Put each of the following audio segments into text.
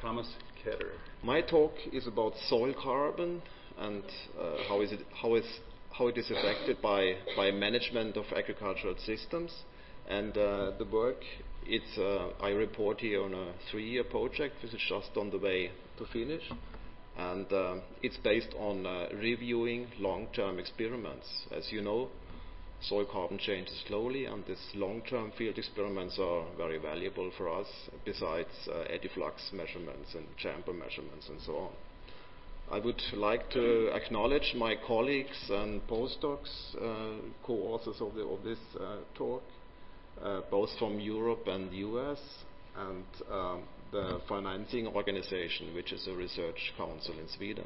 Thomas Ketter. My talk is about soil carbon and how it is affected by management of agricultural systems. And the work, I report here on a 3-year project, which is just on the way to finish. And it's based on reviewing long-term experiments. As you know, soil carbon changes slowly, and these long-term field experiments are very valuable for us, besides eddy flux measurements and chamber measurements and so on. I would like to acknowledge my colleagues and postdocs, co-authors of this talk, both from Europe and the US, and the financing organization, which is a research council in Sweden.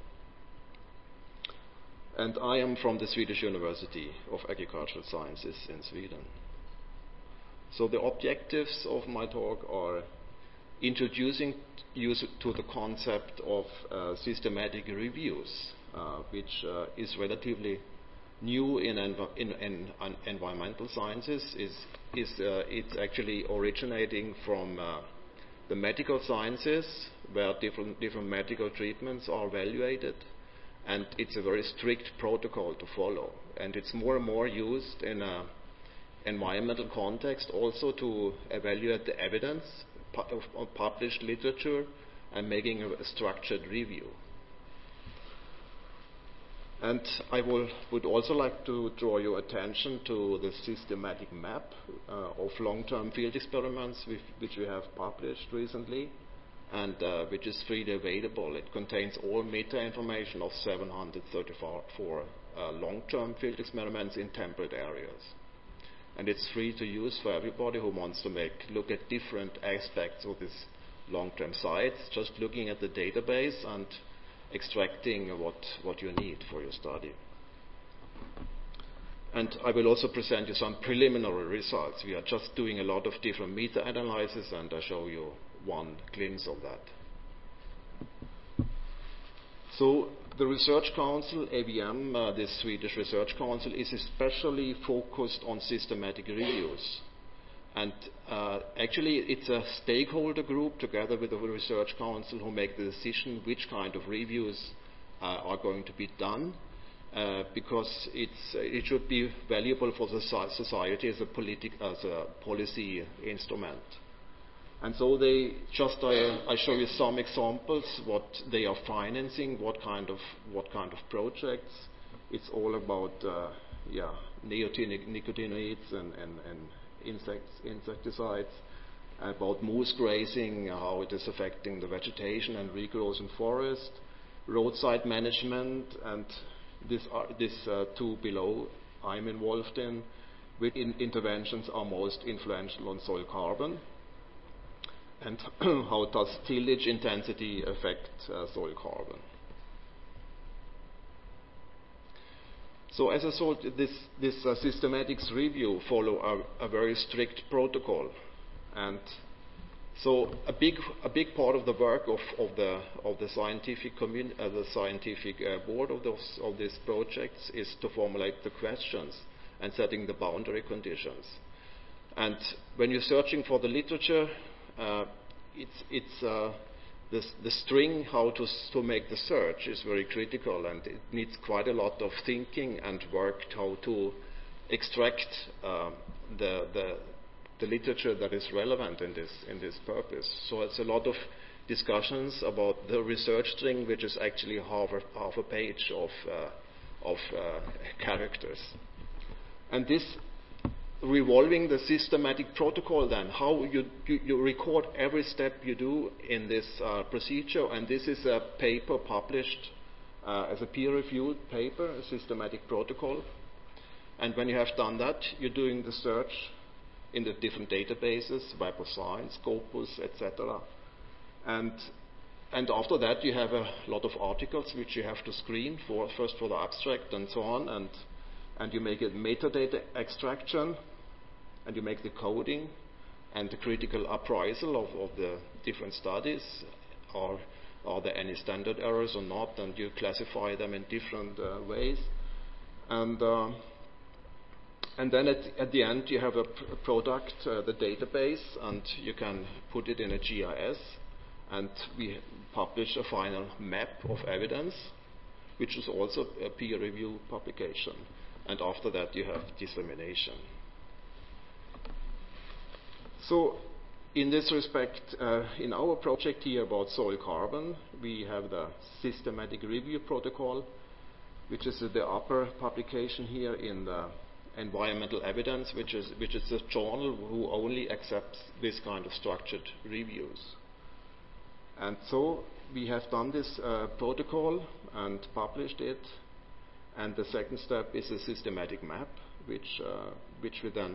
And I am from the Swedish University of Agricultural Sciences in Sweden. So the objectives of my talk are introducing you to the concept of systematic reviews, which is relatively new in environmental sciences. It's actually originating from the medical sciences, where different medical treatments are evaluated. And it's a very strict protocol to follow. And it's more and more used in an environmental context also to evaluate the evidence of published literature and making a structured review. And I would also like to draw your attention to the systematic map of long-term field experiments which we have published recently, and which is freely available. It contains all meta information of 734 long-term field experiments in temperate areas. And it's free to use for everybody who wants to look at different aspects of these long-term sites, just looking at the database and extracting what you need for your study. And I will also present you some preliminary results. We are just doing a lot of different meta-analysis, and I show you one glimpse of that. So the Research Council, ABM, this Swedish Research Council, is especially focused on systematic reviews. And actually it's a stakeholder group together with the Research Council who make the decision which kind of reviews are going to be done, because it should be valuable for the society as a policy instrument. And so I show you some examples what they are financing, what kind of projects. It's all about neonicotinoids and insecticides, about moose grazing, how it is affecting the vegetation and regrowth in forest, roadside management, and these 2 below I'm involved in, which interventions are most influential on soil carbon, and how does tillage intensity affect soil carbon. So as I said, this systematics review follow a very strict protocol, and so a big part of the work of the scientific the scientific board of these projects is to formulate the questions and setting the boundary conditions. And when you're searching for the literature, the string how to make the search is very critical, and it needs quite a lot of thinking and work how to extract the literature that is relevant in this purpose. So it's a lot of discussions about the research string, which is actually half a page of characters. And this revolving the systematic protocol, then how you record every step you do in this procedure. And this is a paper published as a peer-reviewed paper, a systematic protocol. And when you have done that, you're doing the search in the different databases, Web of Science, Scopus, etc. And after that, you have a lot of articles which you have to screen first for the abstract and so on, and you make a metadata extraction, and you make the coding and the critical appraisal of the different studies. Are there any standard errors or not? And you classify them in different ways. And then at the end you have a product, the database, and you can put it in a GIS. And we publish a final map of evidence, which is also a peer review publication. And after that you have dissemination. So in this respect, in our project here about soil carbon, we have the systematic review protocol, which is the upper publication here in the environmental evidence, which is a journal who only accepts this kind of structured reviews. And so we have done this protocol and published it. And the second step is a systematic map, which we then,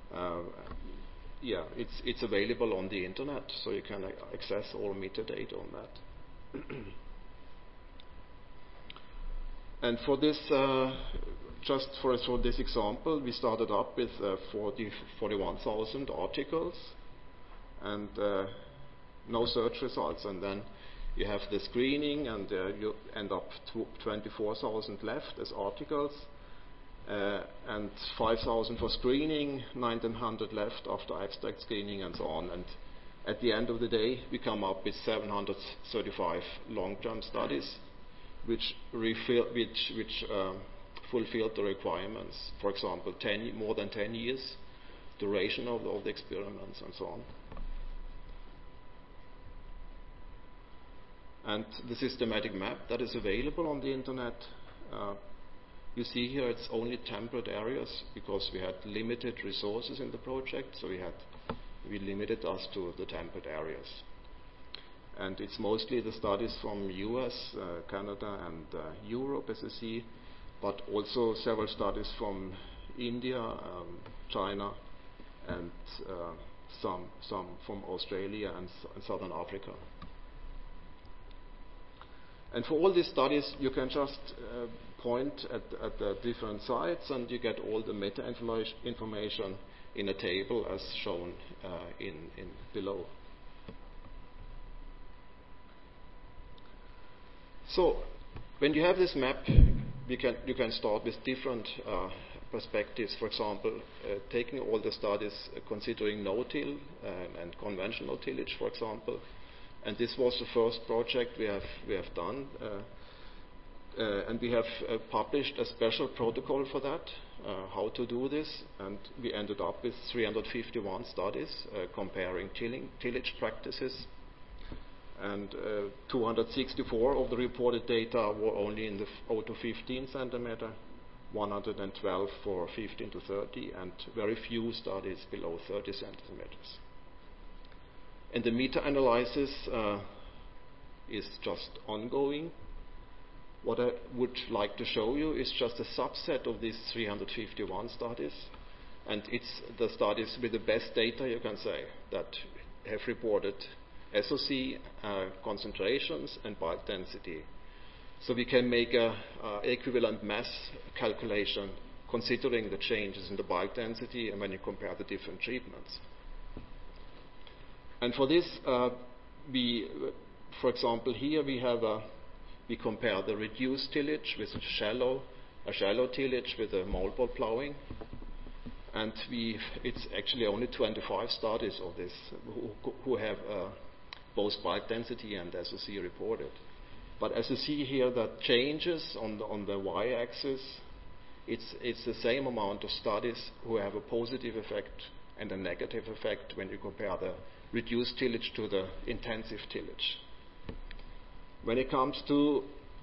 it's available on the internet, so you can access all metadata on that. And for this, just for this example, we started up with 41,000 articles and no search results. And then you have the screening, and you end up to 24,000 left as articles, and 5,000 for screening, 1,900 left after abstract screening, and so on. And at the end of the day, we come up with 735 long-term studies, which fulfilled the requirements. For example, more than 10 years duration of the experiments, and so on. And the systematic map that is available on the internet, you see here it's only temperate areas because we had limited resources in the project, so we limited us to the temperate areas. And it's mostly the studies from US, Canada, and Europe, as you see, but also several studies from India, China, and some from Australia and Southern Africa. And for all these studies, you can just point at the different sites, and you get all the meta information in a table as shown in below. So when you have this map, you can start with different perspectives. For example, taking all the studies considering no-till and conventional tillage, for example. And this was the first project we have done, and we have published a special protocol for that, how to do this, and we ended up with 351 studies comparing tillage practices, and 264 of the reported data were only in the 0 to 15 centimeter, 112 for 15 to 30, and very few studies below 30 centimeters. And the meta-analysis is just ongoing. What I would like to show you is just a subset of these 351 studies. And it's the studies with the best data, you can say, that have reported SOC, concentrations, and bulk density. So we can make an equivalent mass calculation considering the changes in the bulk density and when you compare the different treatments. And for this, for example, here we compare the reduced tillage with a shallow tillage with a moldboard plowing, and it's actually only 25 studies of this who have both bulk density and SOC reported. But as you see here, that changes on the y-axis, it's the same amount of studies who have a positive effect and a negative effect when you compare the reduced tillage to the intensive tillage. When it comes to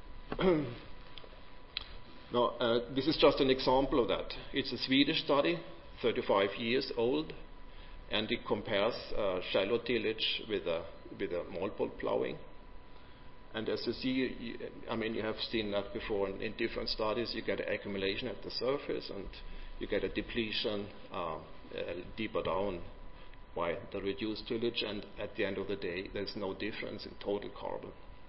this is just an example of that. It's a Swedish study, 35 years old, and it compares shallow tillage with a moldboard plowing. And as you see, you have seen that before in different studies. You get an accumulation at the surface, and you get a depletion deeper down by the reduced tillage, and at the end of the day, there's no difference in total carbon.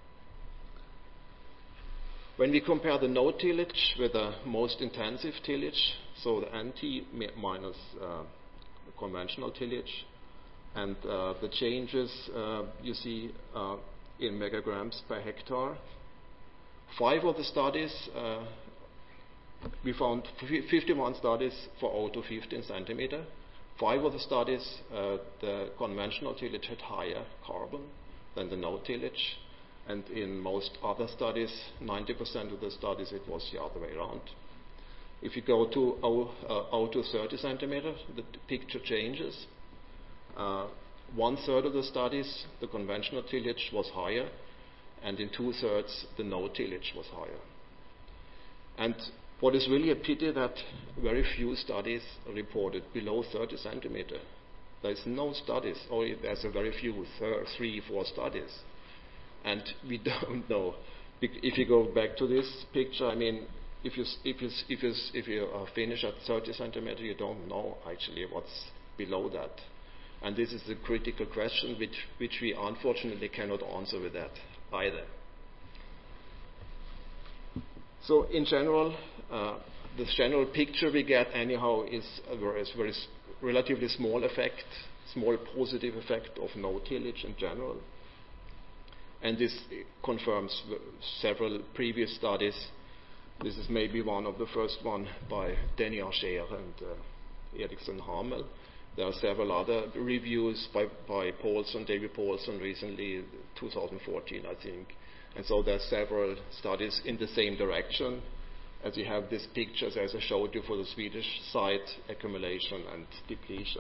When we compare the no tillage with the most intensive tillage, so the NT minus conventional tillage, and the changes you see in megagrams per hectare. 5 of the studies, we found 51 studies for 0 to 15 centimeter. 5 of the studies, the conventional tillage had higher carbon. than the no tillage. And in most other studies, 90% of the studies, it was the other way around. If you go to 0 to 30 centimeters, the picture changes. 1/3 of the studies, the conventional tillage was higher, and in 2/3, the no tillage was higher. And what is really a pity that very few studies reported below 30 centimeters. There's no studies, or there's a very few, 3, 4 studies. And we don't know. If you go back to this picture, I mean, if you finish at 30 centimeters, you don't know actually what's below that. And this is the critical question which we unfortunately cannot answer with that either. So in general, the general picture we get anyhow is a very relatively small effect, small positive effect of no tillage in general. And this confirms several previous studies. This is maybe one of the first one by Denny Archer and Eriksson Hamel. There are several other reviews by Paulson, David Paulson recently, 2014 I think. And so there are several studies in the same direction, as you have these pictures as I showed you for the Swedish side, accumulation and depletion.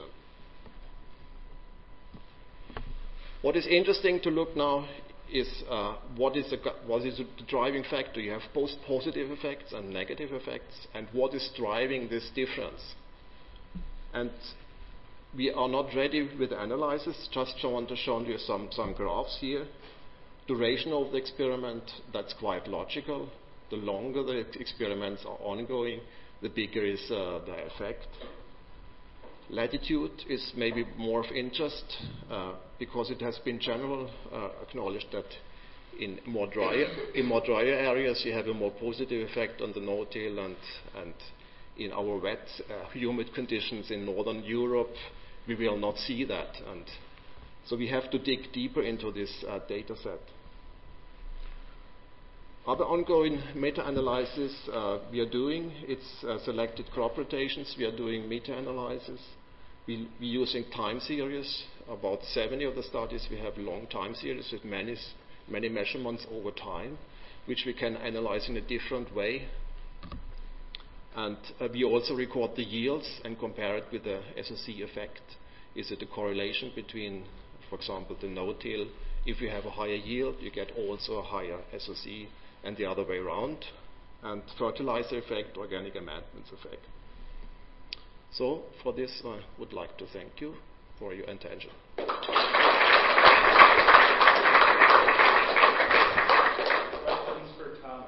What is interesting to look now is what is the driving factor. You have both positive effects and negative effects, and what is driving this difference. And we are not ready with the analysis, just want to show you some graphs here. Duration of the experiment, that's quite logical. The longer the experiments are ongoing, the bigger is the effect. Latitude is maybe more of interest because it has been generally acknowledged that in more drier areas you have a more positive effect on the no-till, and in our wet, humid conditions in northern Europe, we will not see that. And so we have to dig deeper into this data set. Other ongoing meta-analysis we are doing, it's selected crop rotations. We are doing meta-analysis. We're using time series. About 70 of the studies we have long time series with many measurements over time, which we can analyze in a different way. And we also record the yields and compare it with the SOC effect. Is it a correlation between, for example, the no-till? If you have a higher yield, you get also a higher SOC, and the other way around. And fertilizer effect, organic amendments effect. So for this, I would like to thank you for your attention. Questions for Thomas?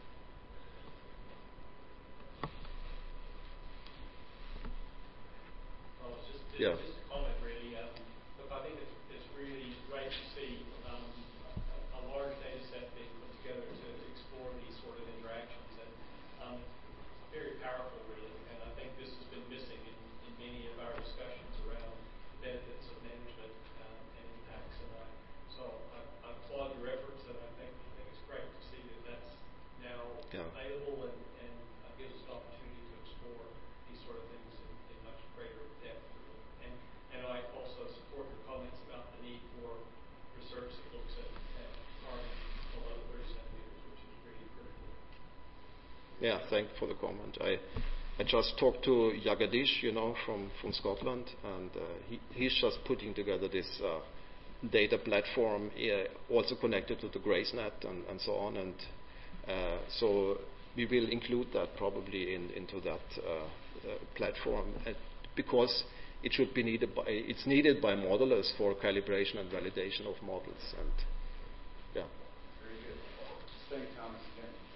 Just a comment, really. Look, I think it's really great to see a large data set being put together to explore these sort of interactions, and very powerful, really. And I think this has been missing in many of our discussions around benefits of management and impacts. And so I applaud your efforts, and I think it's great to see that that's now available and gives us an opportunity to explore these sort of things in much greater depth. And I also support your comments about the need for research that looks at carbon below 30 centimeters, which is really critical. Yeah, thank you for the comment. I just talked to Jagadish, from Scotland, and he's just putting together this data platform, also connected to the GraceNet and so on. And so we will include that probably into that platform, because it should be needed it's needed by modelers for calibration and validation of models. And yeah. Very good. Thank you, Thomas, again.